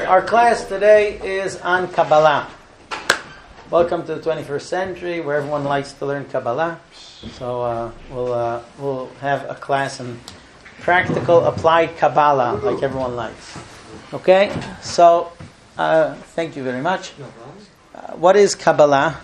Our class today is on Kabbalah. Welcome to the 21st century, where everyone likes to learn Kabbalah. So we'll have a class in practical applied Kabbalah, like everyone likes. Okay, so thank you very much. What is Kabbalah?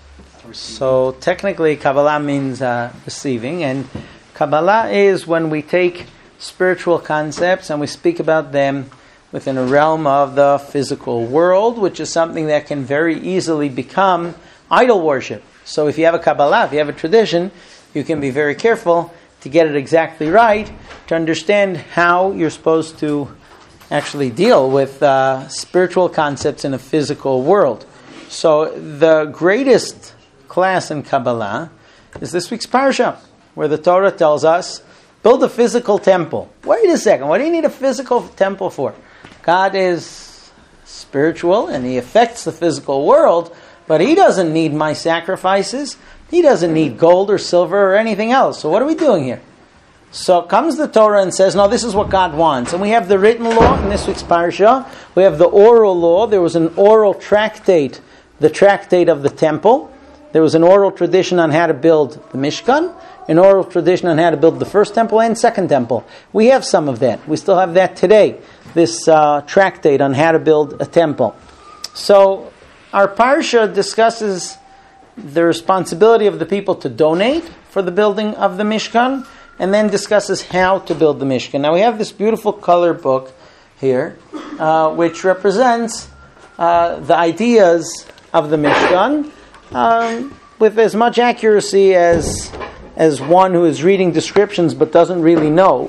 So technically, Kabbalah means receiving, and Kabbalah is when we take spiritual concepts and we speak about them within a realm of the physical world, which is something that can very easily become idol worship. So if you have a Kabbalah, if you have a tradition, you can be very careful to get it exactly right, to understand how you're supposed to actually deal with spiritual concepts in a physical world. So the greatest class in Kabbalah is this week's Parsha, where the Torah tells us, build a physical temple. Wait a second, what do you need a physical temple for? God is spiritual and He affects the physical world, but He doesn't need my sacrifices. He doesn't need gold or silver or anything else. So what are we doing here? So comes the Torah and says, no, this is what God wants. And we have the written law in this week's Parsha. We have the oral law. There was an oral tractate, the tractate of the temple. There was an oral tradition on how to build the Mishkan, an oral tradition on how to build the first temple and second temple. We have some of that. We still have that today, this tractate on how to build a temple. So our Parsha discusses the responsibility of the people to donate for the building of the Mishkan, and then discusses how to build the Mishkan. Now we have this beautiful color book here, which represents the ideas of the Mishkan, with as much accuracy as one who is reading descriptions but doesn't really know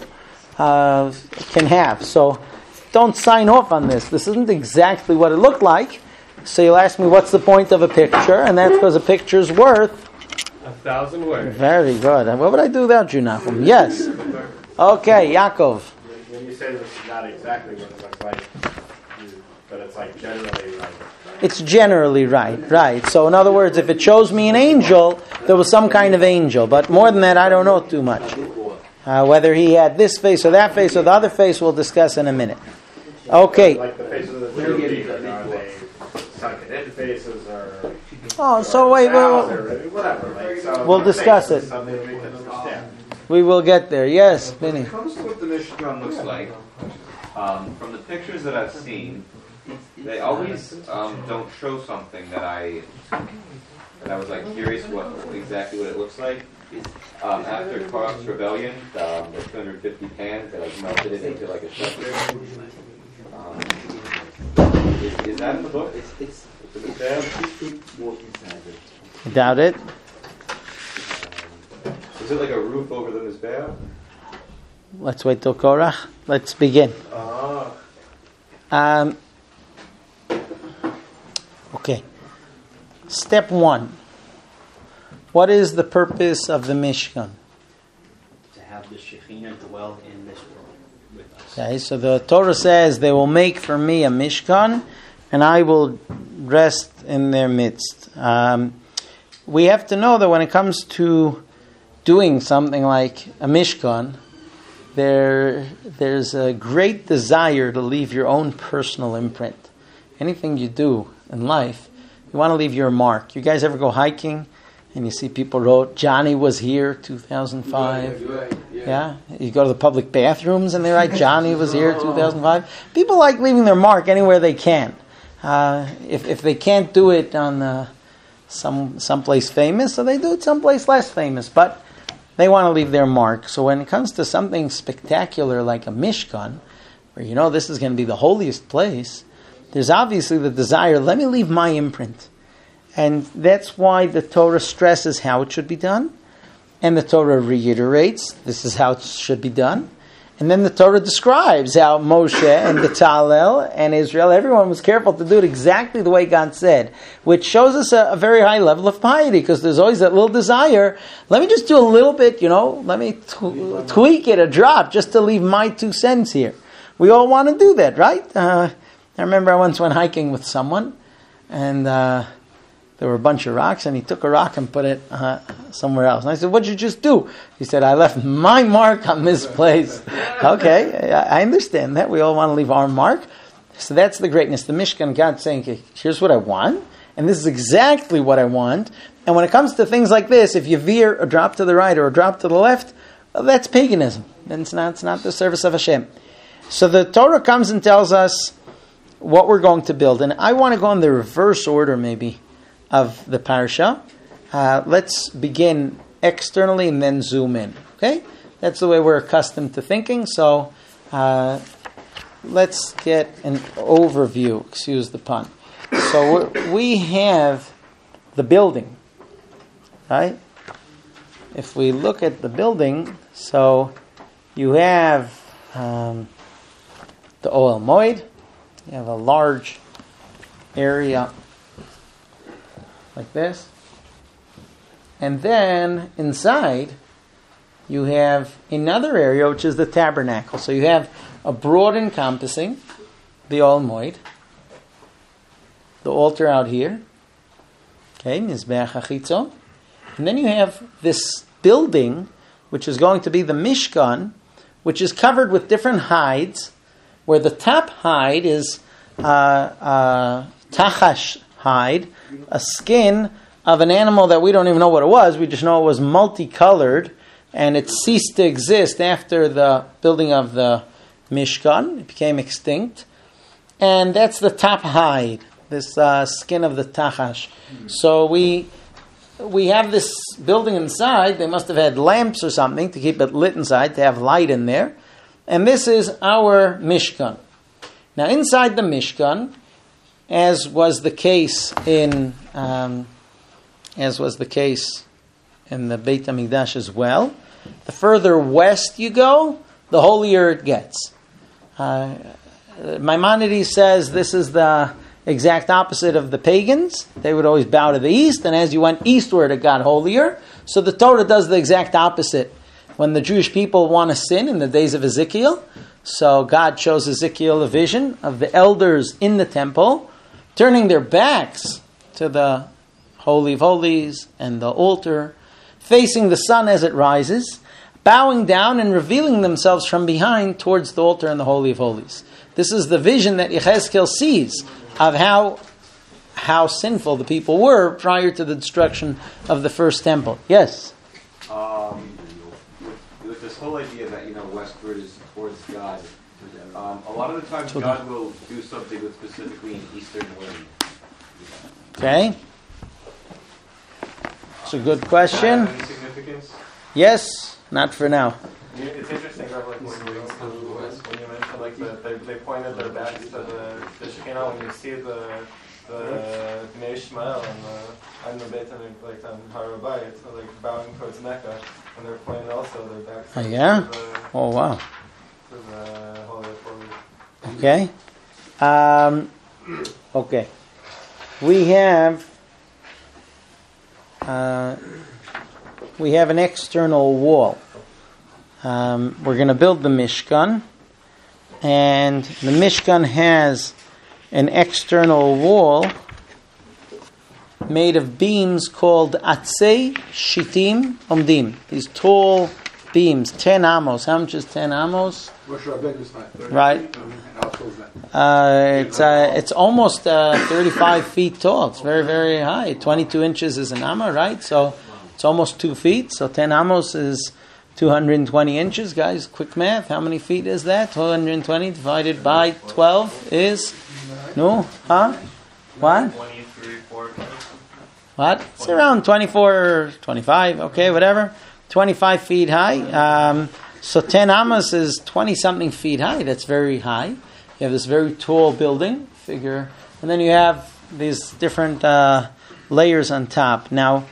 can have. So don't sign off on this. This isn't exactly what it looked like. So you'll ask me, what's the point of a picture? And that's because a picture's worth 1,000 words. Very good. What would I do without you, Nachum? Yes. Okay, Yaakov. When you say this is not exactly what it looks like, but it's like generally right. It's generally right. So in other words, if it shows me an angel, there was some kind of angel. But more than that, I don't know too much. Whether he had this face or that face or the other face, we'll discuss in a minute. Okay. Like the faces of the two people, are they sunken in faces or... Oh, so wait. Whatever. So we'll discuss it. Something we can understand. We will get there. Yes, Vinny. When it comes to what the Mishkan looks like, from the pictures that I've seen, they always don't show something that I was like curious exactly what it looks like. After Korach's rebellion, the 250 pans that like melted it into like a shelter. Is that in the book? It's I doubt it. Is it like a roof over the Mizbeach? Let's wait till Korach. Let's begin. Okay. Step 1. What is the purpose of the Mishkan? To have the Shekhinah dwell in this world with us. Okay, so the Torah says, they will make for me a Mishkan, and I will rest in their midst. We have to know that when it comes to doing something like a Mishkan, there's a great desire to leave your own personal imprint. Anything you do in life, you want to leave your mark. You guys ever go hiking and you see people wrote, Johnny was here 2005? Yeah? You go to the public bathrooms and they write, Johnny was here 2005. People like leaving their mark anywhere they can. If they can't do it on someplace famous, so they do it someplace less famous. But they want to leave their mark. So when it comes to something spectacular like a Mishkan, where you know this is going to be the holiest place, there's obviously the desire, let me leave my imprint. And that's why the Torah stresses how it should be done. And the Torah reiterates, this is how it should be done. And then the Torah describes how Moshe and Betzalel and Israel, everyone was careful to do it exactly the way God said, which shows us a very high level of piety, because there's always that little desire, let me just do a little bit, let me tweak it a drop just to leave my 2 cents here. We all want to do that, right? I remember I once went hiking with someone, and there were a bunch of rocks, and he took a rock and put it somewhere else. And I said, what'd you just do? He said, I left my mark on this place. Okay, I understand that. We all want to leave our mark. So that's the greatness. The Mishkan, God saying, okay, here's what I want, and this is exactly what I want. And when it comes to things like this, if you veer a drop to the right or a drop to the left, well, that's paganism. And it's not the service of Hashem. So the Torah comes and tells us what we're going to build. And I want to go in the reverse order, maybe, of the parasha. Let's begin externally and then zoom in. Okay? That's the way we're accustomed to thinking. So let's get an overview. Excuse the pun. So we have the building. Right? If we look at the building, so you have the Ohel Moed, you have a large area like this, and then inside you have another area which is the tabernacle. So you have a broad encompassing, the Ohel Moed, the altar out here, okay, Mizbeach HaChitzon. And then you have this building, which is going to be the Mishkan, which is covered with different hides, where the top hide is tachash hide, a skin of an animal that we don't even know what it was. We just know it was multicolored, and it ceased to exist after the building of the Mishkan. It became extinct. And that's the top hide, this skin of the tachash. So we have this building inside. They must have had lamps or something to keep it lit inside, to have light in there. And this is our Mishkan. Now, inside the Mishkan, as was the case in the Beit HaMikdash as well, the further west you go, the holier it gets. Maimonides says this is the exact opposite of the pagans. They would always bow to the east, and as you went eastward, it got holier. So the Torah does the exact opposite. When the Jewish people want to sin in the days of Ezekiel, so God shows Ezekiel a vision of the elders in the temple turning their backs to the Holy of Holies and the altar, facing the sun as it rises, bowing down and revealing themselves from behind towards the altar and the Holy of Holies. This is the vision that Yechezkel sees of how sinful the people were prior to the destruction of the first temple. Yes? With this whole idea that, westward is towards God, a lot of the times God will do something with specifically an eastern wind. Okay. It's a good question. Any significance? Yes, not for now. It's interesting, Rabbi, when you mentioned they pointed their backs to the Shekinah. When you see the Bnei Ishmael and the Beit HaMikdash on Har HaBayit, so bowing towards Mecca, and they're pointing also their backs. Oh yeah. To the, Oh wow. To the Holy of Holies. Okay. Okay. We have an external wall. We're going to build the Mishkan, and the Mishkan has an external wall made of beams called Atzei Shitim Omdim. These tall beams, 10 amos. How much is 10 amos? Right. It's almost 35 feet tall. It's very, very high. 22 inches is an amma, right? So it's almost 2 feet. So 10 amos is 220 inches. Guys, quick math. How many feet is that? 220 divided by 12 is... No? Huh? What? 23, 4. What? It's around 24, 25, okay, whatever. 25 feet high. So 10 amas is 20-something feet high. That's very high. You have this very tall building figure. And then you have these different layers on top. Now,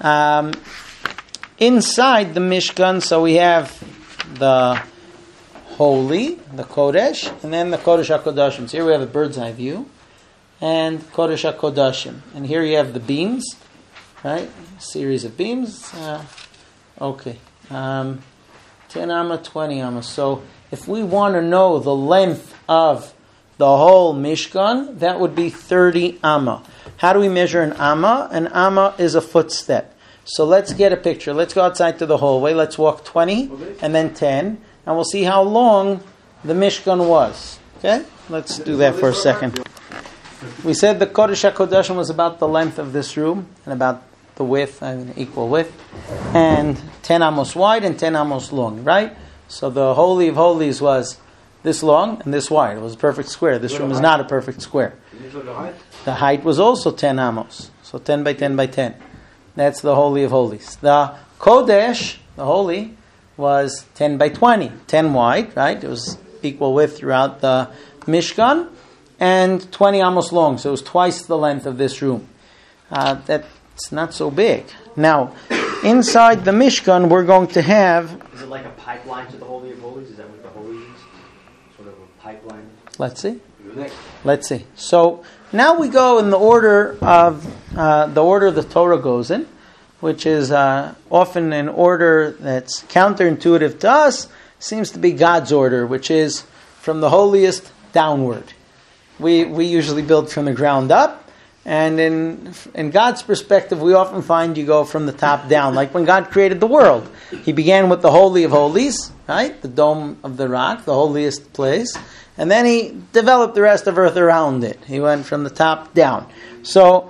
inside the Mishkan, so we have the Holy, the Kodesh, and then the Kodesh HaKodashim. So here we have a bird's eye view, and Kodesh HaKodashim. And here you have the beams, right? A series of beams. Okay. 10 amma, 20 amma. So if we want to know the length of the whole Mishkan, that would be 30 amma. How do we measure an amma? An amma is a footstep. So let's get a picture. Let's go outside to the hallway. Let's walk 20 and then 10. And we'll see how long the Mishkan was. Okay? let's do that for a second. We said the Kodesh HaKodashim was about the length of this room and about the width, equal width, and 10 amos wide and 10 amos long, right? So the Holy of Holies was this long and this wide. It was a perfect square. This room is not a perfect square. The height was also 10 amos, so 10 by 10 by 10. That's the Holy of Holies. The Kodesh, the Holy, was 10 by 20, 10 wide, right? It was equal width throughout the Mishkan, and 20 amos long, so it was twice the length of this room. That's not so big. Now, inside the Mishkan, we're going to have... Is it like a pipeline to the Holy of Holies? Is that what the Holy is? Sort of a pipeline? Let's see. So, now we go in the order of the Torah goes in, which is often an order that's counterintuitive to us, seems to be God's order, which is from the holiest downward. We usually build from the ground up, and in God's perspective, we often find you go from the top down. Like when God created the world, He began with the Holy of Holies, right? The Dome of the Rock, the holiest place, and then He developed the rest of earth around it. He went from the top down. So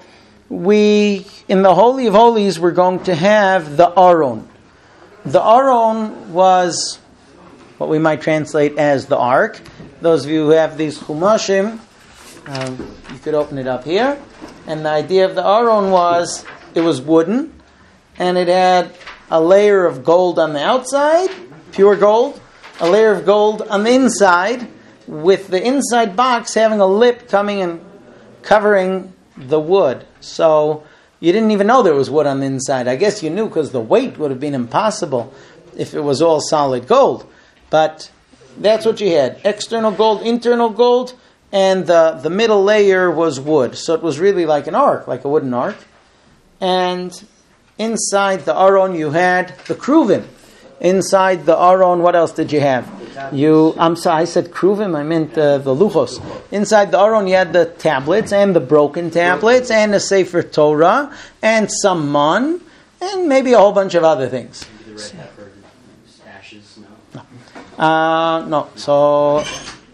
in the Holy of Holies, we're going to have the Aron. The Aron was what we might translate as the Ark. Those of you who have these Chumashim, you could open it up here. And the idea of the Aron was, it was wooden, and it had a layer of gold on the outside, pure gold, a layer of gold on the inside, with the inside box having a lip coming and covering the wood. So you didn't even know there was wood on the inside. I guess you knew because the weight would have been impossible if it was all solid gold. But that's what you had. External gold, internal gold, and the middle layer was wood. So it was really like an ark, like a wooden ark. And inside the Aron you had the Kruvim. Inside the Aron, what else did you have? I'm sorry, I said Kruvim, I meant the Luchos. Inside the Aron you had the tablets, and the broken tablets, and the Sefer Torah, and some man, and maybe a whole bunch of other things. The red pepper, ashes, no? No. So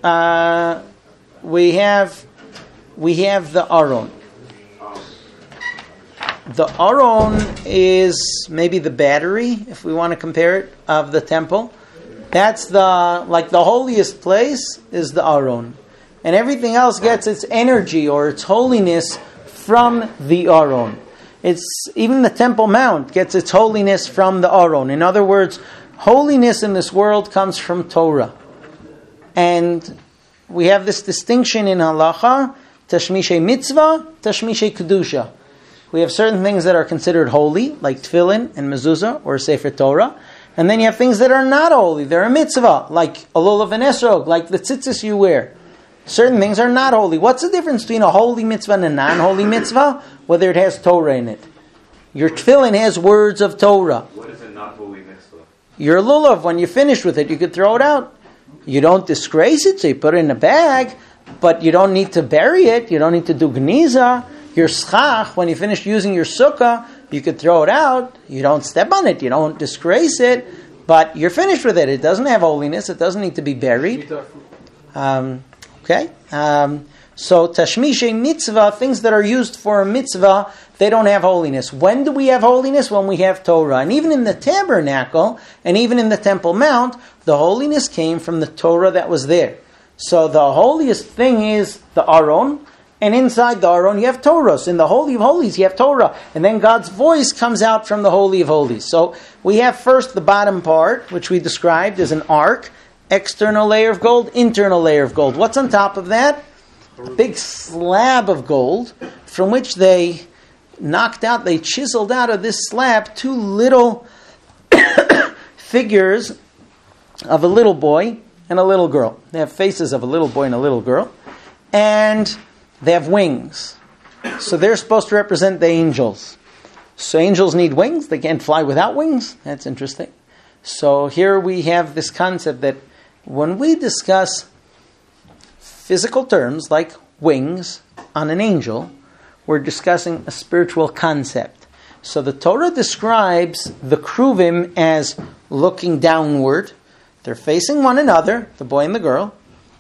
we have the Aron. The Aron is maybe the battery, if we want to compare it, of the temple. That's the holiest place is the Aron. And everything else gets its energy or its holiness from the Aron. Even the Temple Mount gets its holiness from the Aron. In other words, holiness in this world comes from Torah. And we have this distinction in halacha, tashmishay mitzvah, tashmishay kedusha. We have certain things that are considered holy, like tefillin and mezuzah or sefer Torah. And then you have things that are not holy. They're a mitzvah, like a lulav and esrog, like the tzitzis you wear. Certain things are not holy. What's the difference between a holy mitzvah and a non-holy mitzvah? Whether it has Torah in it. Your tefillin has words of Torah. What is a not holy mitzvah? Your lulav, when you're finished with it, you could throw it out. You don't disgrace it, so you put it in a bag, but you don't need to bury it. You don't need to do gniza. Your schach, when you finish using your sukkah, you could throw it out. You don't step on it. You don't disgrace it, but you're finished with it. It doesn't have holiness. It doesn't need to be buried. Okay? So tashmishay mitzvah, things that are used for a mitzvah, they don't have holiness. When do we have holiness? When we have Torah. And even in the tabernacle, and even in the Temple Mount, the holiness came from the Torah that was there. So the holiest thing is the Aron, and inside the Aron you have Torah. So in the Holy of Holies you have Torah. And then God's voice comes out from the Holy of Holies. So we have first the bottom part, which we described as an ark. External layer of gold, internal layer of gold. What's on top of that? A big slab of gold from which they chiseled out of this slab two little figures of a little boy and a little girl. They have faces of a little boy and a little girl. And they have wings. So they're supposed to represent the angels. So angels need wings. They can't fly without wings. That's interesting. So here we have this concept that when we discuss physical terms like wings on an angel, we're discussing a spiritual concept. So the Torah describes the Kruvim as looking downward. They're facing one another, the boy and the girl,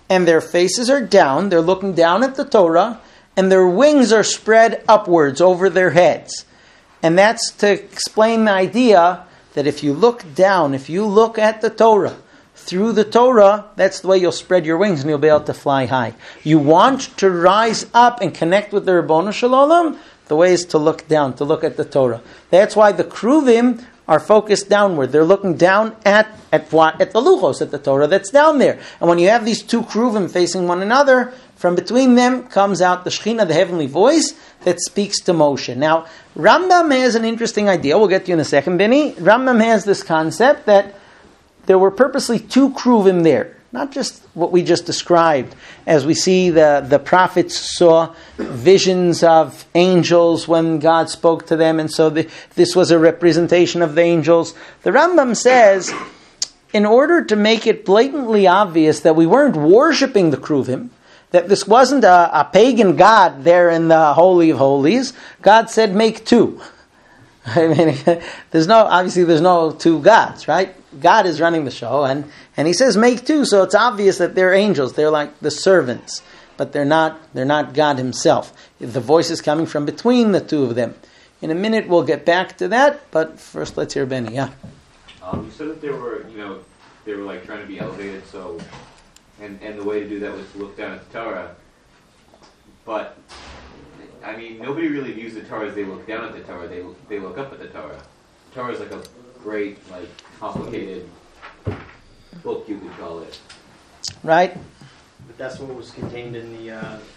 and their faces are down. They're looking down at the Torah, and their wings are spread upwards over their heads. And that's to explain the idea that if you look down, if you look at the Torah, through the Torah, that's the way you'll spread your wings and you'll be able to fly high. You want to rise up and connect with the Ribono Shel Olam, the way is to look down, to look at the Torah. That's why the Kruvim are focused downward. They're looking down at the Luchos, at the Torah that's down there. And when you have these two Kruvim facing one another, from between them comes out the Shekhinah, the heavenly voice, that speaks to Moshe. Now, Rambam has an interesting idea. We'll get to you in a second, Benny. Rambam has this concept that there were purposely two Kruvim there. Not just what we just described, as we see the prophets saw visions of angels when God spoke to them, and so this was a representation of the angels. The Rambam says, in order to make it blatantly obvious that we weren't worshipping the Kruvim, that this wasn't a pagan god there in the Holy of Holies, God said, make two. I mean, there's no two gods, right? God is running the show, and he says make two, so it's obvious that they're angels. They're like the servants, but they're not God himself. The voice is coming from between the two of them. In a minute we'll get back to that, but first let's hear Benny. Yeah. You said that they were like trying to be elevated, so and the way to do that was to look down at the Torah. But I mean, nobody really views the Torah as they look down at the Torah. They look up at the Torah. The Torah is like a great, complicated book, you could call it. Right. But that's what was contained in the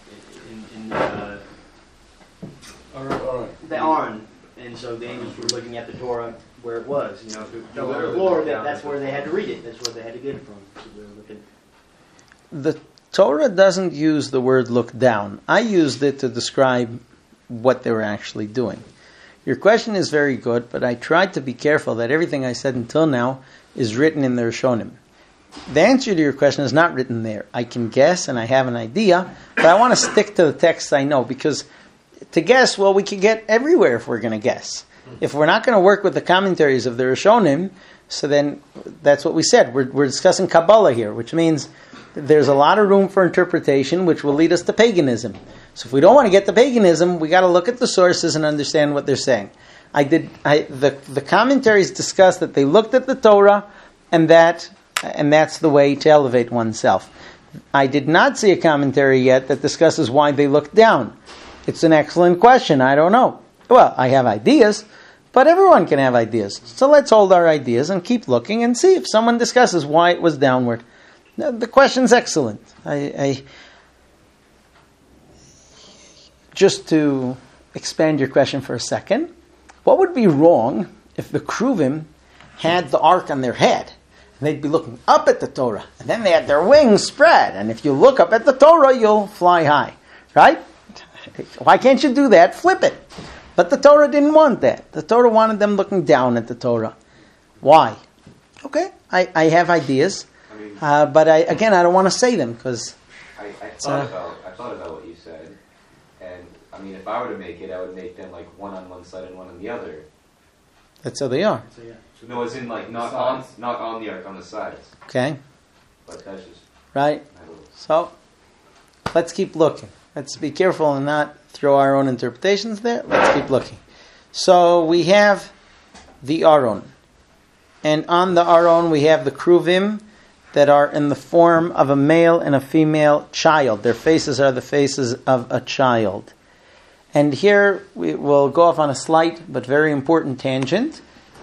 Aron, and so the angels were looking at the Torah where it was. If it fell on the floor, that's where they had to read it. That's where they had to get it from. So they were looking. The Torah doesn't use the word look down. I used it to describe what they were actually doing. Your question is very good, but I tried to be careful that everything I said until now is written in the Rishonim. The answer to your question is not written there. I can guess and I have an idea, but I want to stick to the text I know, because to guess, well, we could get everywhere if we're going to guess. If we're not going to work with the commentaries of the Rishonim, so then that's what we said. We're discussing Kabbalah here, which means there's a lot of room for interpretation, which will lead us to paganism. So if we don't want to get to paganism, we got to look at the sources and understand what they're saying. The commentaries discuss that they looked at the Torah, and that's the way to elevate oneself. I did not see a commentary yet that discusses why they looked down. It's an excellent question. I don't know. Well, I have ideas, but everyone can have ideas. So let's hold our ideas and keep looking and see if someone discusses why it was downward. The question's excellent. Just to expand your question for a second, what would be wrong if the Kruvim had the ark on their head? And they'd be looking up at the Torah, and then they had their wings spread. And if you look up at the Torah, you'll fly high. Right? Why can't you do that? Flip it. But the Torah didn't want that. The Torah wanted them looking down at the Torah. Why? Okay, I have ideas. But I don't want to say them because I thought about what you said, and I mean, if I were to make it, I would make them like one on one side and one on the other. That's how they are. So, yeah. No, as in like not on the arc, on the sides. Okay. But that's just right. So let's keep looking. Let's be careful and not throw our own interpretations there. Let's keep looking. So we have the Aron, and on the Aron we have the Kruvim that are in the form of a male and a female child. Their faces are the faces of a child. And here we will go off on a slight but very important tangent.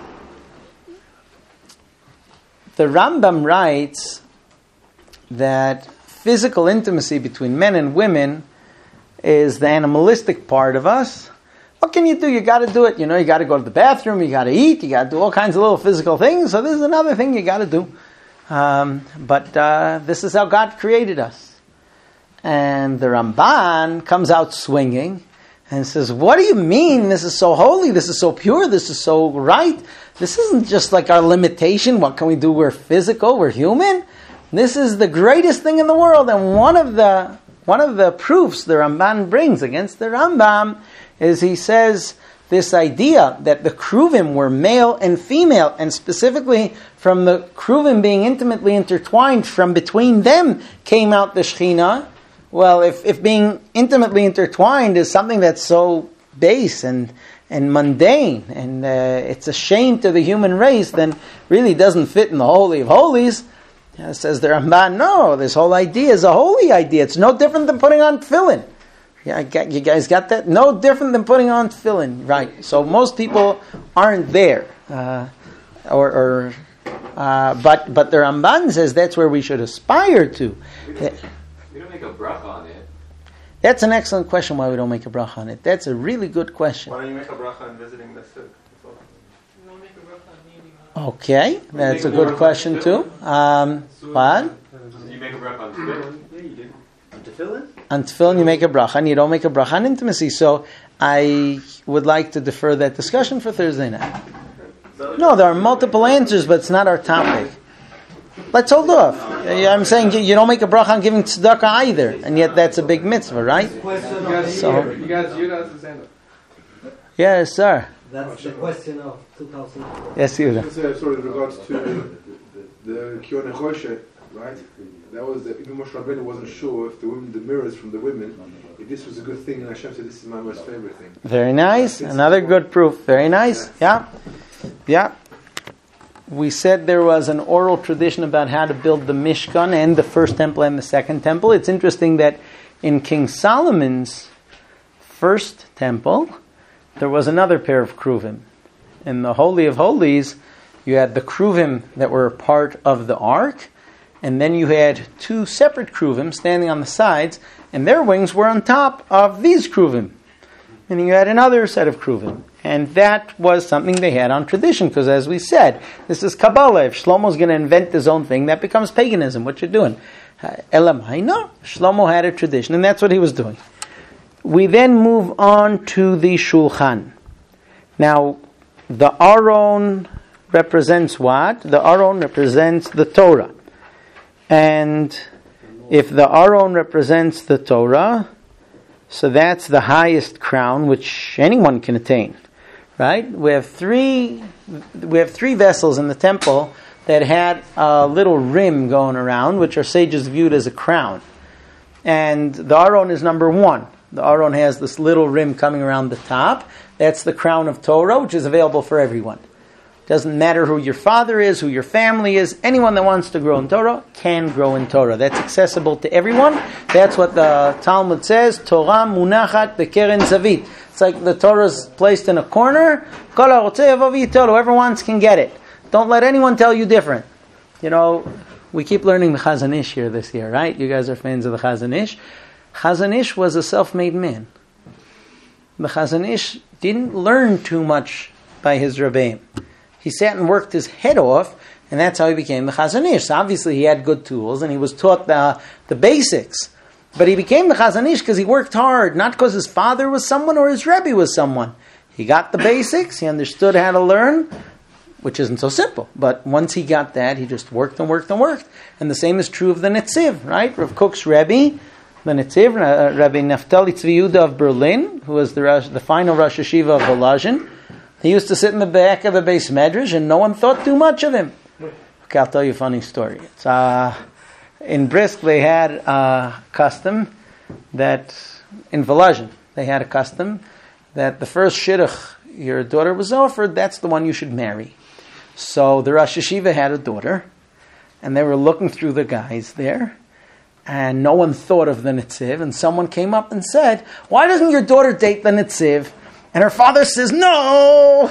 The Rambam writes that physical intimacy between men and women is the animalistic part of us. What can you do? You got to do it. You got to go to the bathroom, you got to eat, you got to do all kinds of little physical things. So this is another thing you got to do. But this is how God created us. And the Ramban comes out swinging and says, what do you mean? This is so holy, this is so pure, this is so right. This isn't just like our limitation. What can we do? We're physical, we're human. This is the greatest thing in the world. And one of the proofs the Ramban brings against the Rambam is he says this idea that the Kruvim were male and female, and specifically from the Kruvim being intimately intertwined, from between them came out the Shekhinah. Well, if being intimately intertwined is something that's so base and mundane, and it's a shame to the human race, then really doesn't fit in the Holy of Holies. Says the Ramban, no, this whole idea is a holy idea. It's no different than putting on tefillin. Yeah, you guys got that? No different than putting on tefillin, right? So most people aren't there, but the Ramban says that's where we should aspire to. We don't make a bracha on it. That's an excellent question. Why we don't make a bracha on it? That's a really good question. Why don't you make a bracha on visiting the sick? Okay, that's a good question too. What? You make a bracha on tefillin? Yeah, you do. On tefillin? On tefillin you make a bracha, and you don't make a bracha on intimacy. So I would like to defer that discussion for Thursday night. No, there are multiple answers, but it's not our topic. Let's hold off. I'm saying you don't make a bracha on giving tzedakah either, and yet that's a big mitzvah, right? So, you guys stand up. yes, sir. That's the question of 2000. Yes, Yehuda. Sorry, in regards to the Kiyon Choshet, right? That was even Moshe Rabbeinu wasn't sure if the mirrors from the women, if this was a good thing, and Hashem said, "This is my most favorite thing." Very nice. Another good proof. Very nice. Yeah. We said there was an oral tradition about how to build the Mishkan and the first temple and the second temple. It's interesting that in King Solomon's first temple, there was another pair of Kruvim. In the Holy of Holies, you had the Kruvim that were part of the Ark, and then you had two separate Kruvim standing on the sides, and their wings were on top of these Kruvim. And you had another set of Kruvim. And that was something they had on tradition, because as we said, this is Kabbalah. If Shlomo's going to invent his own thing, that becomes paganism. What you're doing? Elamai, no. Shlomo had a tradition, and that's what he was doing. We then move on to the Shulchan. Now, the Aron represents what? The Aron represents the Torah. And if the Aron represents the Torah, so that's the highest crown which anyone can attain. Right? We have three vessels in the temple that had a little rim going around, which our sages viewed as a crown. And the Aron is number one. The Aron has this little rim coming around the top. That's the crown of Torah, which is available for everyone. Doesn't matter who your father is, who your family is. Anyone that wants to grow in Torah can grow in Torah. That's accessible to everyone. That's what the Talmud says. Torah munachat bekeren zavit. It's like the Torah's placed in a corner. Kol harotzeh yavo v'yitolo. Whoever wants can get it. Don't let anyone tell you different. You know, we keep learning the Chazon Ish here this year, right? You guys are fans of the Chazon Ish. Chazon Ish was a self-made man. The Chazon Ish didn't learn too much by his Rebbeim. He sat and worked his head off, and that's how he became the Chazon Ish. So obviously he had good tools, and he was taught the basics. But he became the Chazon Ish because he worked hard, not because his father was someone or his Rebbe was someone. He got the basics, he understood how to learn, which isn't so simple. But once he got that, he just worked and worked and worked. And the same is true of the Netziv, right? Rav Kook's Rebbe, the Netziv, Rabbi Naftali Tzvi Yehuda of Berlin, who was the final Rosh Hashiva of Volozhin. He used to sit in the back of the Beis Medrash, and no one thought too much of him. Okay, I'll tell you a funny story. It's, in Brisk, they had a custom that, in Volozhin, they had a custom that the first shidduch your daughter was offered, that's the one you should marry. So the Rosh Hashiva had a daughter, and they were looking through the guys there, and no one thought of the Netziv, and someone came up and said, "Why doesn't your daughter date the Netziv?" And her father says, "No!"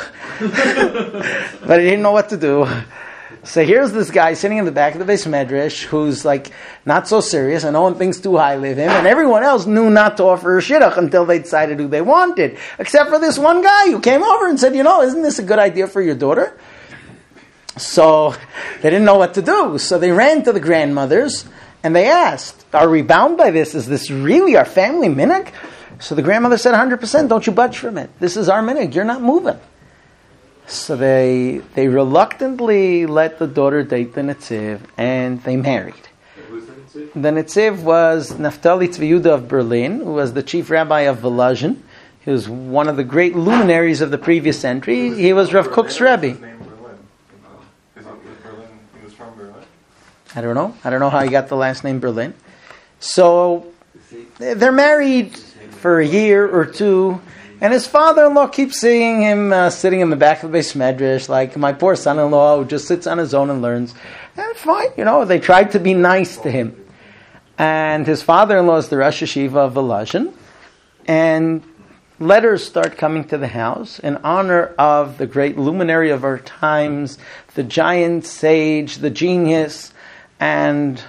But he didn't know what to do. So here's this guy sitting in the back of the Beis Medrash who's like not so serious, and no one thinks too highly of him, and everyone else knew not to offer a shidduch until they decided who they wanted, except for this one guy who came over and said, "Isn't this a good idea for your daughter?" So they didn't know what to do. So they ran to the grandmothers and they asked, "Are we bound by this? Is this really our family minhag?" So the grandmother said, 100%, don't you budge from it. This is our minhag, you're not moving. So they reluctantly let the daughter date the Netziv, and they married. Who's the Netziv? The Netziv was Naftali Tzvi Yehuda of Berlin, who was the chief rabbi of Volozhin. He was one of the great luminaries of the previous century. He was Rav Kook's Rebbe. His name Berlin. He was from Berlin. I don't know how he got the last name Berlin. So they're married for a year or two, and his father-in-law keeps seeing him sitting in the back of the Beis Medrash, like my poor son-in-law who just sits on his own and learns. And fine, they tried to be nice to him. And his father-in-law is the Rosh Yeshiva of Volozhin, and letters start coming to the house in honor of the great luminary of our times, the giant sage, the genius, and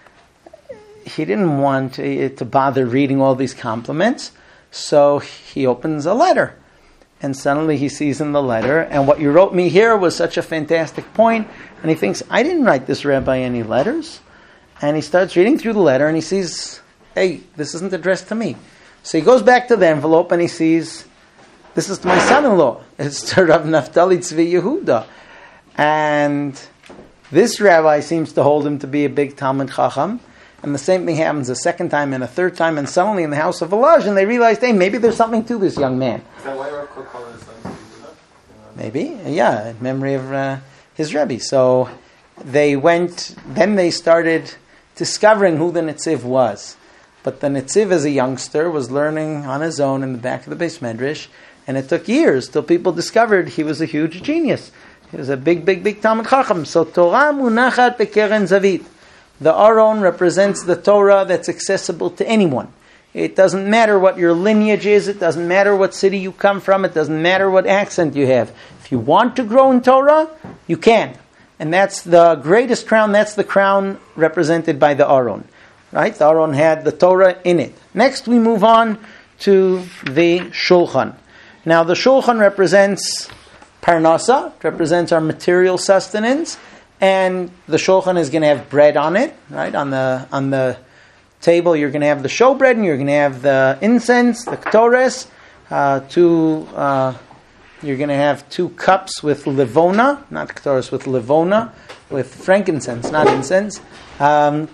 he didn't want to bother reading all these compliments, so he opens a letter. And suddenly he sees in the letter, and what you wrote me here was such a fantastic point, and he thinks, I didn't write this rabbi any letters. And he starts reading through the letter, and he sees, hey, this isn't addressed to me. So he goes back to the envelope, and he sees, this is to my son-in-law. It's to Rav Naftali Tzvi Yehuda. And this rabbi seems to hold him to be a big Talmud Chacham. And the same thing happens a second time and a third time, and suddenly in the house of Volozhin, they realized, hey, maybe there's something to this young man. Is that why Rav Kook called his son Yehuda? Maybe, yeah, in memory of his Rebbe. So they started discovering who the Netziv was. But the Netziv, as a youngster, was learning on his own in the back of the Beis Medrash, and it took years till people discovered he was a huge genius. He was a big Talmud Chacham. So Torah munachat bekeren zavit. The Aron represents the Torah that's accessible to anyone. It doesn't matter what your lineage is. It doesn't matter what city you come from. It doesn't matter what accent you have. If you want to grow in Torah, you can. And that's the greatest crown. That's the crown represented by the Aron. Right? The Aron had the Torah in it. Next we move on to the Shulchan. Now the Shulchan represents Parnasa. It represents our material sustenance. And the shulchan is going to have bread on it, right? On the table, you're going to have the showbread, and you're going to have the incense, the ketores. You're going to have 2 cups with livona, not ketores, with livona, with frankincense, not incense. And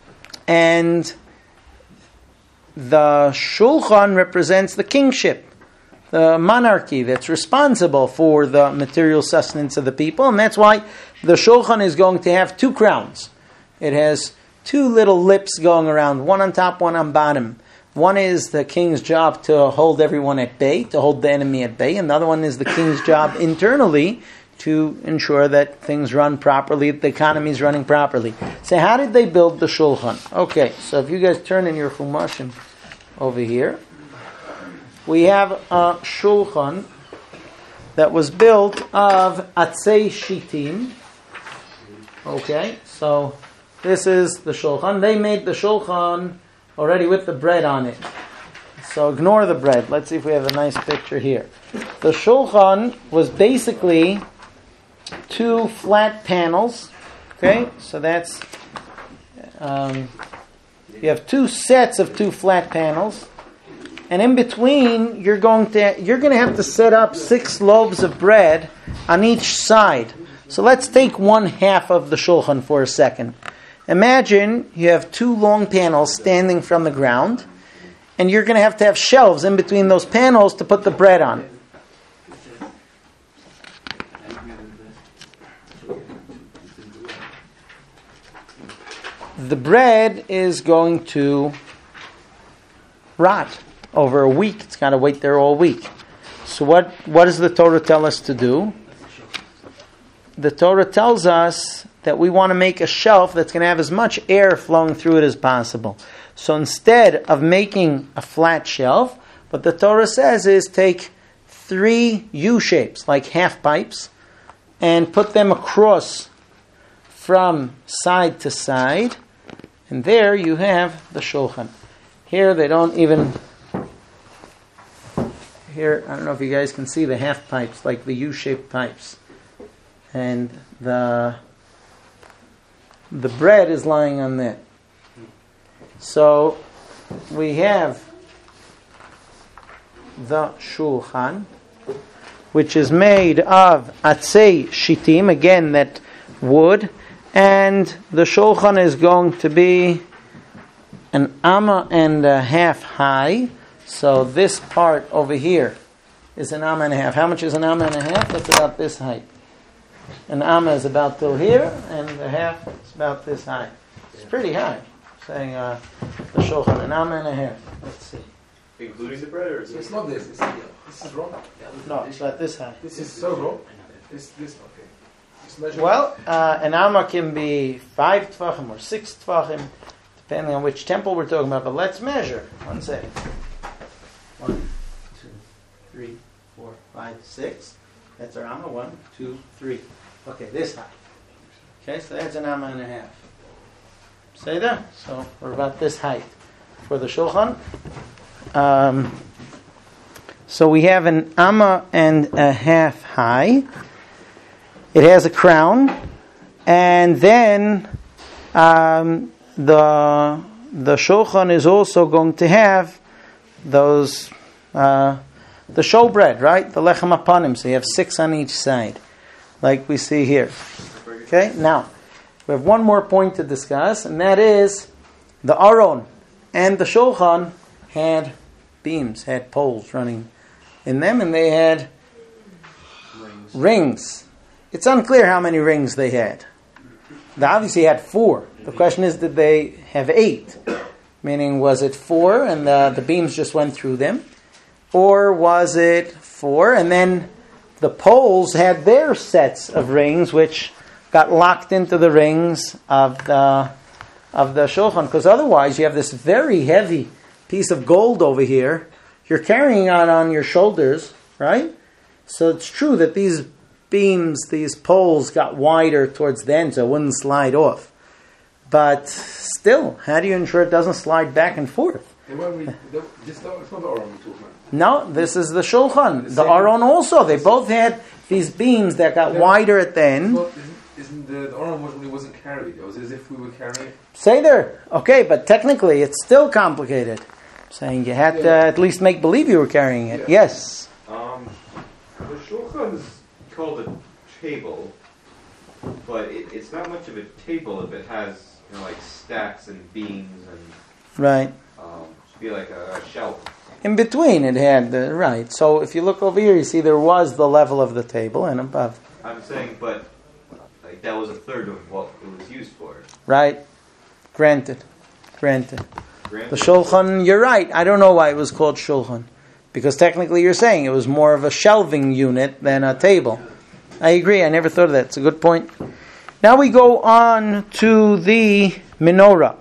the shulchan represents the kingship, the monarchy that's responsible for the material sustenance of the people, and that's why the shulchan is going to have 2 crowns. It has 2 little lips going around, one on top, one on bottom. One is the king's job to hold everyone at bay, to hold the enemy at bay, and the other one is the king's job internally to ensure that things run properly, that the economy is running properly. So how did they build the shulchan? Okay, so if you guys turn in your chumashim over here, we have a shulchan that was built of atzei shitim. Okay, so this is the shulchan. They made the shulchan already with the bread on it. So ignore the bread. Let's see if we have a nice picture here. The shulchan was basically 2 flat panels. Okay, so that's you have 2 sets of 2 flat panels. And in between, you're going to have to set up 6 loaves of bread on each side. So let's take 1/2 of the shulchan for a second. Imagine you have 2 long panels standing from the ground, and you're going to have shelves in between those panels to put the bread on. The bread is going to rot. Over a week, it's got to wait there all week. So what does the Torah tell us to do? The Torah tells us that we want to make a shelf that's going to have as much air flowing through it as possible. So instead of making a flat shelf, what the Torah says is take 3 U-shapes, like half pipes, and put them across from side to side, and there you have the shulchan. Here they don't even... Here, I don't know if you guys can see the half pipes, like the U-shaped pipes. And the bread is lying on that. So we have the shulchan, which is made of atzei shitim, again that wood, and the shulchan is going to be 1.5 amas high. So this part over here is an amma and a half. How much is an amma and a half? That's about this height. An amma is about till here, and the half is about this high. It's pretty high. Saying the shulchan, an amma and a half. Let's see. Including the bread, or is It's not this. This is wrong. No, it's about this high. This is so wrong. This okay. Just measure. Well, an amma can be 5 tvachim or 6 tvachim, depending on which temple we're talking about. But let's measure. 1 second. 1, 2, 3, 4, 5, 6. That's our amma. 1, 2, 3. Okay, this high. Okay, so that's an amma and a half. Say that. So we're about this height for the shulchan. So we have an amma and a half high. It has a crown, and then the shulchan is also going to have those the showbread, right? The lechem apanim. So you have 6 on each side, like we see here. Okay. Now we have one more point to discuss, and that is the aron and the shulchan had beams, had poles running in them, and they had rings. It's unclear how many rings they had. They obviously had 4. The question is, did they have 8? Meaning, was it 4 and the beams just went through them? Or was it 4 and then the poles had their sets of rings which got locked into the rings of the shulchan? Because otherwise you have this very heavy piece of gold over here. You're carrying it on your shoulders, right? So it's true that these beams, these poles got wider towards the end so it wouldn't slide off. But still, how do you ensure it doesn't slide back and forth? And when we, it's not the Aron we're talking about. No, this is the shulchan. The Aron also. They both had these beams that got wider at the end. Isn't the Aron wasn't carried? It was as if we were carrying it. Seder. Okay, but technically it's still complicated. Saying you had to at least make believe you were carrying it. Yeah. Yes. The shulchan is called a table, but it's not much of a table if it has like stacks and beams and Right. should be like a shelf. In between it had right. So if you look over here, you see there was the level of the table and above. I'm saying, but like that was a third of what it was used for. Right. Granted. Granted. The shulchan, you're right. I don't know why it was called shulchan. Because technically you're saying it was more of a shelving unit than a table. I agree. I never thought of that. It's a good point. Now we go on to the menorah.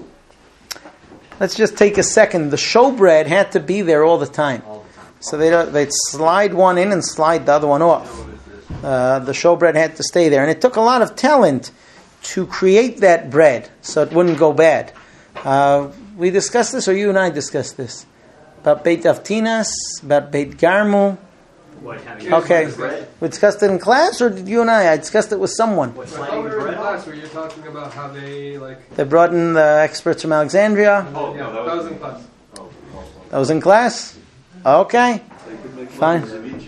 Let's just take a second. The showbread had to be there all the time. So they'd slide one in and slide the other one off. The showbread had to stay there. And it took a lot of talent to create that bread so it wouldn't go bad. We discussed this, or you and I discussed this? About Beit Avtinas, about Beit Garmu. What kind of Okay. We discussed it in class, or did you and I discussed it with someone? What I thought sliding we the were in bread? class where you're talking about how they They brought in the experts from Alexandria. Oh, yeah, no, that was in class. That was in class? Okay. Fine.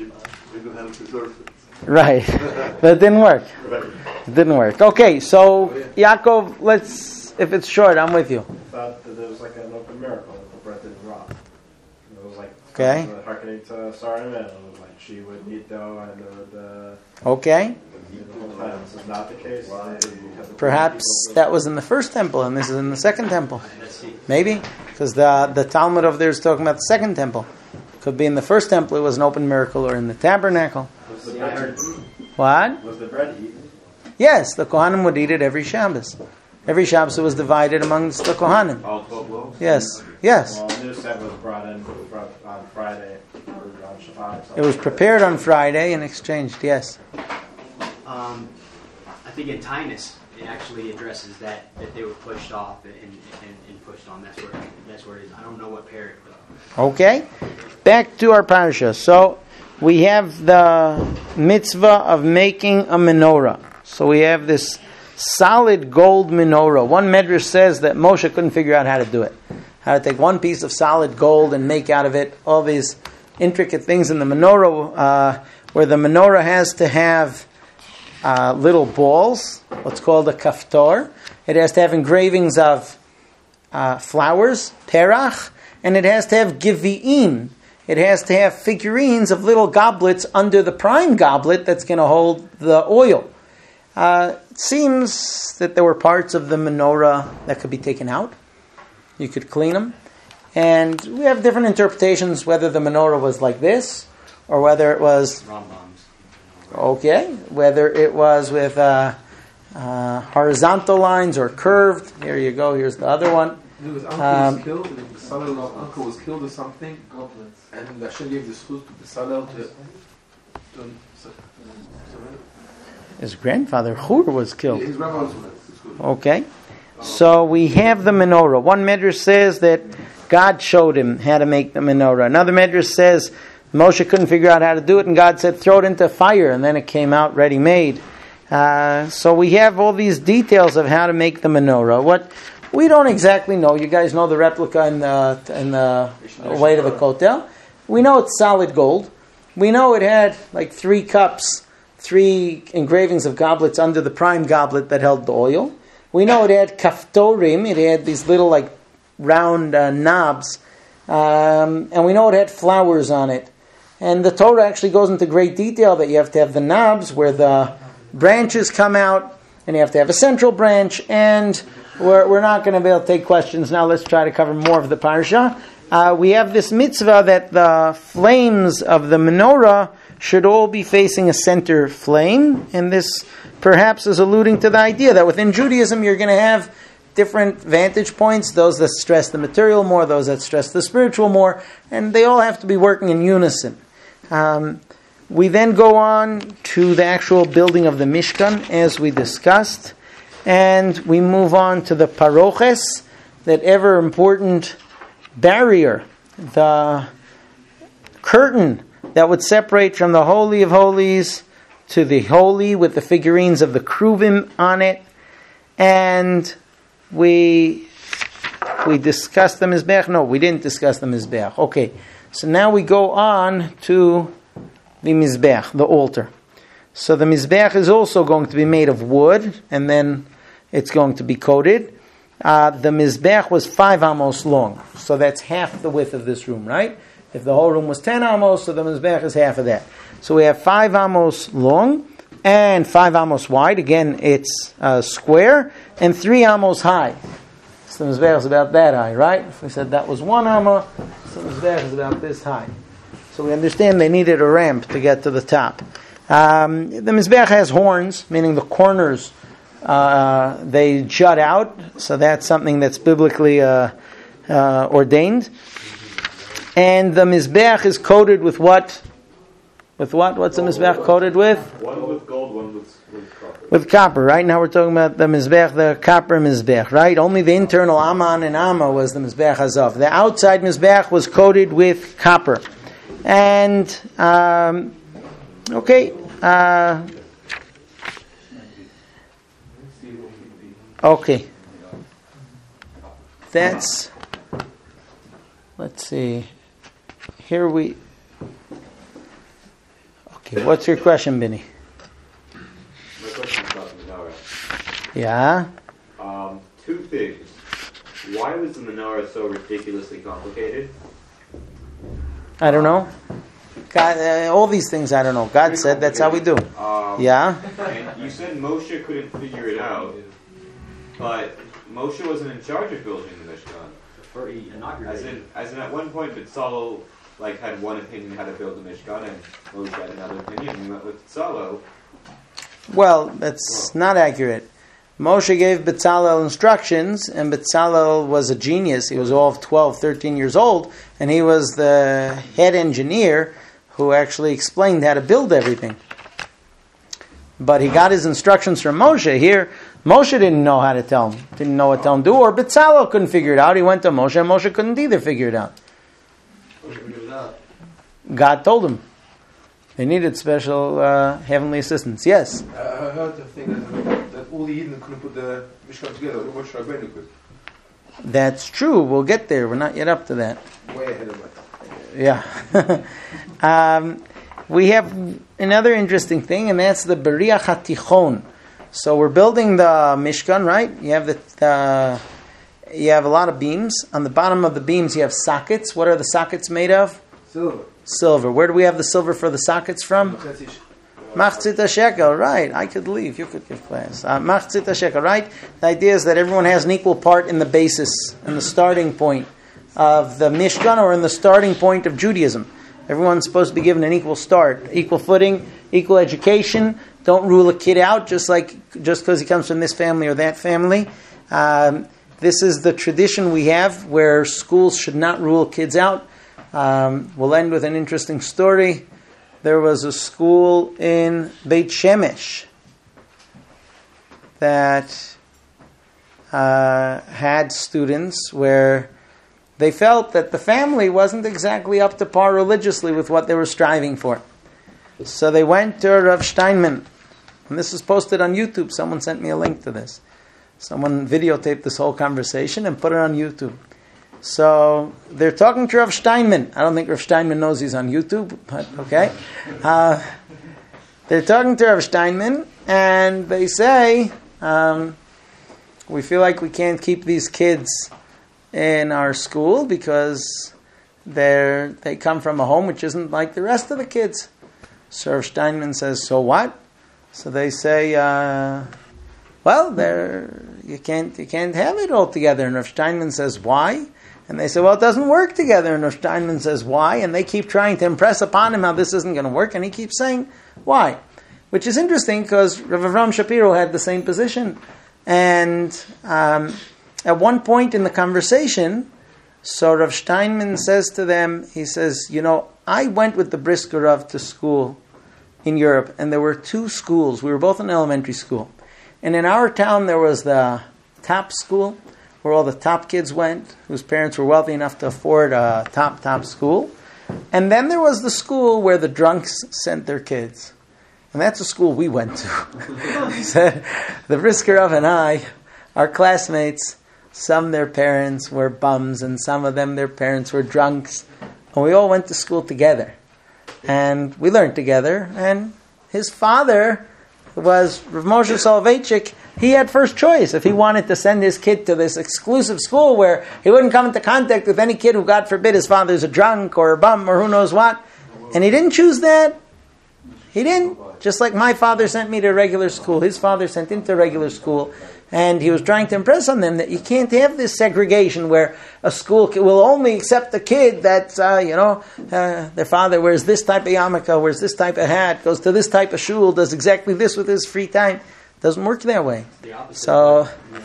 Right. But it didn't work. It didn't work. Okay, so Yaakov, if it's short, I'm with you. Thought that there was like an open miracle that the bread didn't rot. It was like Okay. hearkening to Sarah and it was like she would knead dough and it would Okay. the whole time. This is not the case. Perhaps that was in the first temple and this is in the second temple. Let's see. Maybe. Because the Talmud over there is talking about the second temple. Could be in the first temple it was an open miracle, or in the tabernacle. Was the bread eaten? What? Was the bread eaten? Yes, the Kohanim would eat it every Shabbos. Every Shabbos it was divided amongst the Kohanim. All 12 loaves? Yes. Yes. Well, a new set was brought on Friday or on Shabbat or something. It was prepared on Friday and exchanged, yes. I think in Tinus it actually addresses that they were pushed off and pushed on. That's where it is. I don't know what pair. Okay. Back to our parasha. So we have the mitzvah of making a menorah. So we have this solid gold menorah. One medrash says that Moshe couldn't figure out how to do it. How to take one piece of solid gold and make out of it all these intricate things in the menorah, where the menorah has to have little balls, what's called a kaftor. It has to have engravings of flowers, terach, and it has to have givi'im. It has to have figurines of little goblets under the prime goblet that's going to hold the oil. It seems that there were parts of the menorah that could be taken out. You could clean them. And we have different interpretations whether the menorah was like this or whether it was... Okay, whether it was with horizontal lines or curved. Here you go, here's the other one. His uncle was killed, and Bezalel's uncle was killed or something, and Hashem gave the schus to Bezalel to His grandfather, Hur, was killed. his rabbi was Okay. So we have the menorah. One medrash says that God showed him how to make the menorah. Another medrash says Moshe couldn't figure out how to do it, and God said, throw it into fire, and then it came out ready-made. So we have all these details of how to make the menorah. What we don't exactly know. You guys know the replica in the way to the Kotel. We know it's solid gold. We know it had like 3 cups, 3 engravings of goblets under the prime goblet that held the oil. We know it had kaftorim. It had these little like round knobs. And we know it had flowers on it. And the Torah actually goes into great detail that you have to have the knobs where the branches come out, and you have to have a central branch, and we're not going to be able to take questions now. Let's try to cover more of the parsha. We have this mitzvah that the flames of the menorah should all be facing a center flame, and this perhaps is alluding to the idea that within Judaism you're going to have different vantage points, those that stress the material more, those that stress the spiritual more, and they all have to be working in unison. We then go on to the actual building of the Mishkan, as we discussed, and we move on to the paroches, that ever important barrier, the curtain that would separate from the Holy of Holies to the Holy, with the figurines of the Kruvim on it, and we discussed the Mizbech. No, we didn't discuss the Mizbech. Okay, so now we go on to the Mizbech, the altar. So the Mizbech is also going to be made of wood, and then it's going to be coated. The Mizbech was 5 amos long, so that's half the width of this room, right? If the whole room was 10 amos, so the Mizbech is half of that. So we have 5 amos long and 5 amos wide. Again, it's square, and 3 amos high. So the Mizbech is about that high, right? If we said that was 1 amma, so the Mizbech is about this high. So we understand they needed a ramp to get to the top. The Mizbech has horns, meaning the corners, they jut out. So that's something that's biblically ordained. And the Mizbech is coated with what? With what? What's the Mizbech coated with? One with gold, one with copper. With copper, right? Now we're talking about the Mizbech, the copper Mizbech, right? Only the internal Aman and Amma was the Mizbech Hazav. The outside Mizbech was coated with copper. And, okay. Okay. That's, let's see. Here we, okay, what's your question, Benny? My question is about the menorah. Yeah? 2 things. Why was the menorah so ridiculously complicated? I don't know. God, all these things I don't know. God said that's how we do. Yeah? And you said Moshe couldn't figure it out, but Moshe wasn't in charge of building the Mishkan. Before he inaugurated. As in at one point Betzalel had one opinion how to build the Mishkan, and Moshe had another opinion, and we went with Betzalel. Well, that's not accurate. Moshe gave Betzalel instructions, and Betzalel was a genius. He was all of 12, 13 years old, and he was the head engineer who actually explained how to build everything. But he got his instructions from Moshe. Here, Moshe didn't know how to tell him, didn't know what to tell him to do, or Betzalel couldn't figure it out. He went to Moshe, and Moshe couldn't either figure it out. God told him. They needed special heavenly assistance. Yes? I heard the thing that all the Yidden couldn't put the Mishkan together. Only Moshe Rabbeinu could. That's true. We'll get there. We're not yet up to that. Way ahead of it. Yeah. We have another interesting thing, and that's the Beriach HaTichon. So we're building the Mishkan, right? You have the you have a lot of beams. On the bottom of the beams, you have sockets. What are the sockets made of? Silver. Silver. Where do we have the silver for the sockets from? Machzit shekel, right. I could leave. You could give class. Machzit shekel, right? The idea is that everyone has an equal part in the basis, in the starting point of the Mishkan, or in the starting point of Judaism. Everyone's supposed to be given an equal start, equal footing, equal education. Don't rule a kid out just because he comes from this family or that family. This is the tradition we have where schools should not rule kids out. We'll end with an interesting story. There was a school in Beit Shemesh that had students where they felt that the family wasn't exactly up to par religiously with what they were striving for. So they went to Rav Steinman. And this is posted on YouTube. Someone sent me a link to this. Someone videotaped this whole conversation and put it on YouTube. So they're talking to Rav Steinman. I don't think Rav Steinman knows he's on YouTube, but okay. They're talking to Rav Steinman, and they say, we feel like we can't keep these kids in our school because they come from a home which isn't like the rest of the kids. So Rav Steinman says, so what? So they say, well, you can't have it all together. And Rav Steinman says, why? And they say, well, it doesn't work together. And Rav Steinman says, why? And they keep trying to impress upon him how this isn't going to work. And he keeps saying, why? Which is interesting because Rav Avram Shapiro had the same position. And at one point in the conversation, so Rav Steinman says to them, he says, I went with the Brisker Rav to school in Europe, and there were two schools. We were both in elementary school. And in our town, there was the top school, where all the top kids went, whose parents were wealthy enough to afford a top school. And then there was the school where the drunks sent their kids. And that's the school we went to. He said, the Brisker Rav and I, our classmates, some their parents were bums, and some of them their parents were drunks. And we all went to school together. And we learned together. And his father was Rav Moshe Soloveitchik. He had first choice if he wanted to send his kid to this exclusive school where he wouldn't come into contact with any kid who, God forbid, his father's a drunk or a bum or who knows what. And he didn't choose that. He didn't. Just like my father sent me to regular school. His father sent him to regular school. And he was trying to impress on them that you can't have this segregation where a school will only accept the kid that's, their father wears this type of yarmulke, wears this type of hat, goes to this type of shul, does exactly this with his free time. Doesn't work that way. So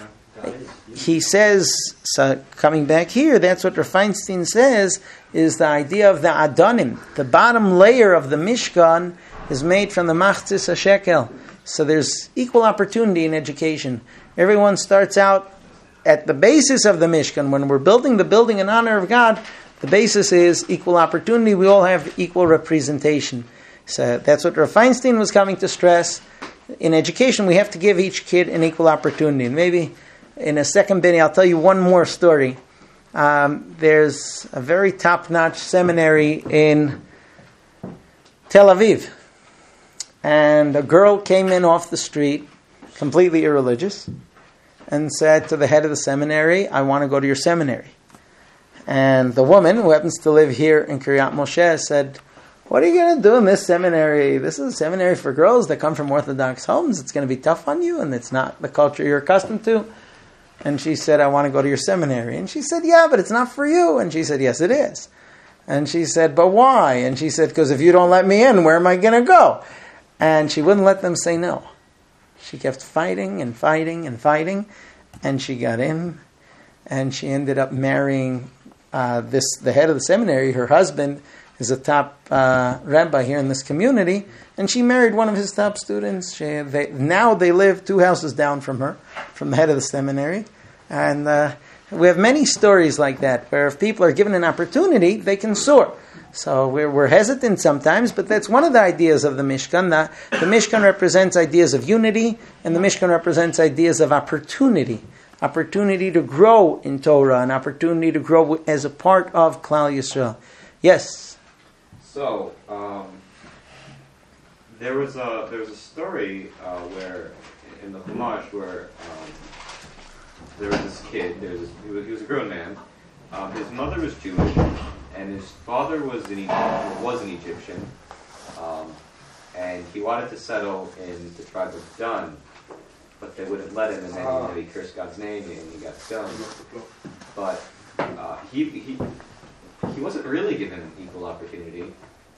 he says, so coming back here, that's what Rav Feinstein says, is the idea of the Adonim. The bottom layer of the Mishkan is made from the Machzis HaShekel. So there's equal opportunity in education. Everyone starts out at the basis of the Mishkan. When we're building the building in honor of God, the basis is equal opportunity. We all have equal representation. So that's what Rav Feinstein was coming to stress. In education, we have to give each kid an equal opportunity. And maybe in a second bit, I'll tell you one more story. There's a very top-notch seminary in Tel Aviv. And a girl came in off the street, completely irreligious, and said to the head of the seminary, I want to go to your seminary. And the woman, who happens to live here in Kiryat Moshe, said, what are you going to do in this seminary? This is a seminary for girls that come from Orthodox homes. It's going to be tough on you, and it's not the culture you're accustomed to. And she said, I want to go to your seminary. And she said, yeah, but it's not for you. And she said, yes, it is. And she said, but why? And she said, because if you don't let me in, where am I going to go? And she wouldn't let them say no. She kept fighting and fighting and fighting, and she got in, and she ended up marrying the head of the seminary. Her husband is a top rabbi here in this community, and she married one of his top students. Now they live 2 houses down from her, from the head of the seminary. And we have many stories like that, where if people are given an opportunity, they can soar. So we're hesitant sometimes, but that's one of the ideas of the Mishkan. The Mishkan represents ideas of unity, and the Mishkan represents ideas of opportunity. Opportunity to grow in Torah, an opportunity to grow as a part of Klal Yisrael. Yes? So, there was a story where, in the Chumash, where there was this kid. He was a grown man. His mother was Jewish, and his father was an Egyptian. And he wanted to settle in the tribe of Dan, but they wouldn't let him, and then he cursed God's name and he got stoned. But he wasn't really given an equal opportunity.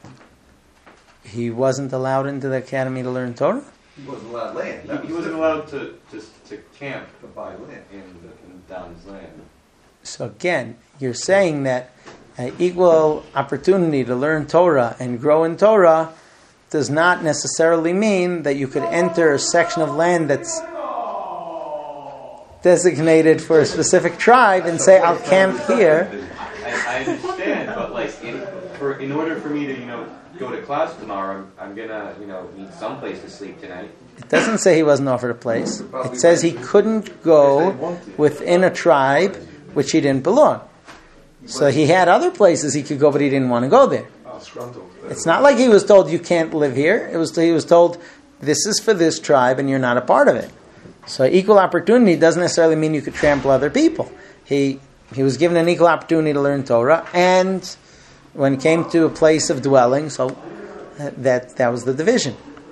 He wasn't allowed into the academy to learn Torah? He wasn't allowed land. He wasn't allowed to camp to buy land in Dan's land. So again, you're saying that an equal opportunity to learn Torah and grow in Torah does not necessarily mean that you could enter a section of land that's designated for a specific tribe and say, I'll camp here. I understand, but like in order for me to go to class tomorrow, I'm gonna need some place to sleep tonight. It doesn't say he wasn't offered a place. It says he couldn't go within a tribe which he didn't belong. So he had other places he could go, but he didn't want to go there. It's not like he was told you can't live here. He was told this is for this tribe and you're not a part of it. So equal opportunity doesn't necessarily mean you could trample other people. He was given an equal opportunity to learn Torah, and when it came to a place of dwelling, so that was the division.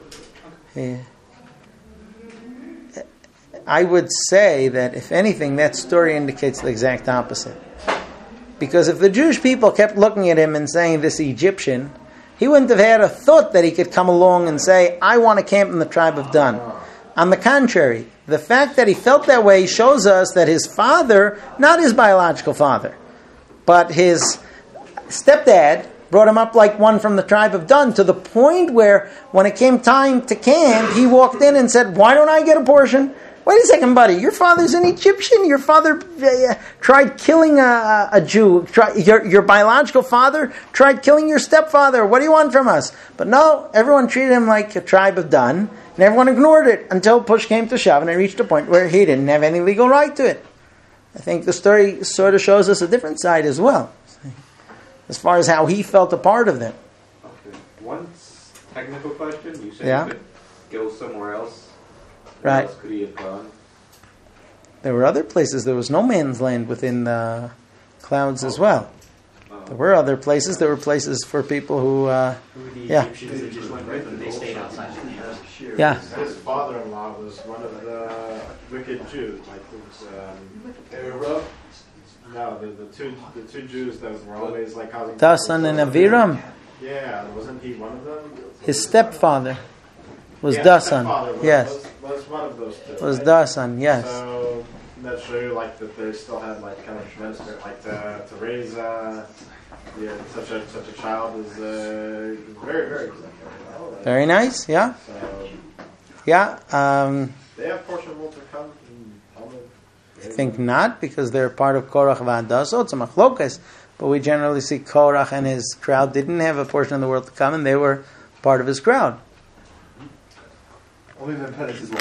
I would say that if anything, that story indicates the exact opposite. Because if the Jewish people kept looking at him and saying, this Egyptian, he wouldn't have had a thought that he could come along and say, I want to camp in the tribe of Dan. On the contrary, the fact that he felt that way shows us that his father, not his biological father, but his stepdad, brought him up like one from the tribe of Dan, to the point where when it came time to camp, he walked in and said, why don't I get a portion? Wait a second, buddy. Your father's an Egyptian. Your father tried killing a Jew. Your biological father tried killing your stepfather. What do you want from us? But no, everyone treated him like a tribe of Dan, and everyone ignored it until push came to shove, and it reached a point where he didn't have any legal right to it. I think the story sort of shows us a different side as well, as far as how he felt a part of them. Okay. One technical question. You said Yeah? you could go somewhere else. Right. Where else could he have gone? There were other places. There was no man's land within the clouds as well. There were other places. There were places for people who... Who the yeah. Egyptians that just went with them, they stayed outside the camp. Yeah. His father-in-law was one of the wicked Jews. Like it was, no, the two Jews that were always like causing. Dasan and Aviram. Yeah, wasn't he one of them? His stepfather was Yeah, Dasan. stepfather Yes. was one of those two. Was right? Dasan, yes. So that show you like that they still had like kind of tremendous spirit, like to raise such a child is very very difficult. Very nice, yeah. So Yeah. they have portion will to come. I think not, because they're part of Korach V'Hadassah, so it's a machlokas. But we generally see Korach and his crowd didn't have a portion of the world to come, and they were part of his crowd. Only the Pettis is